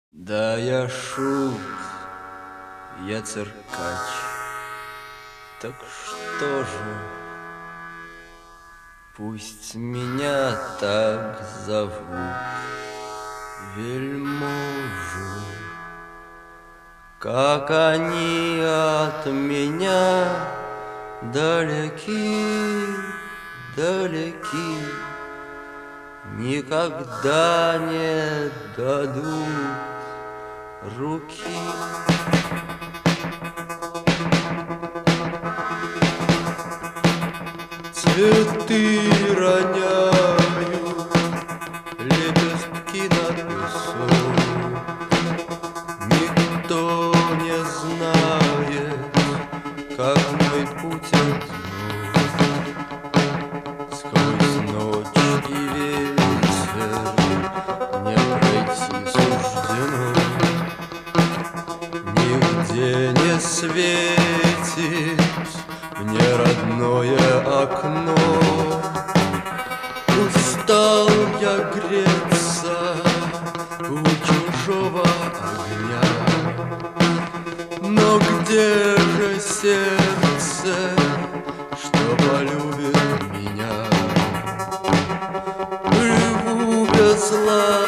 Да, я шут, я циркач. Так что же, пусть меня так зовут, вельможу. Как они от меня далеки, далеки, никогда не дадут руки. Цветы роняют лепестки на песок. Никто не знает, как мой путь одинок. Сквозь ночь и ветер не пройти суждено. Нигде не светит мне родное окно. Устал я греться у чужого огня. Но где же сердце, что полюбит меня? Живу без зла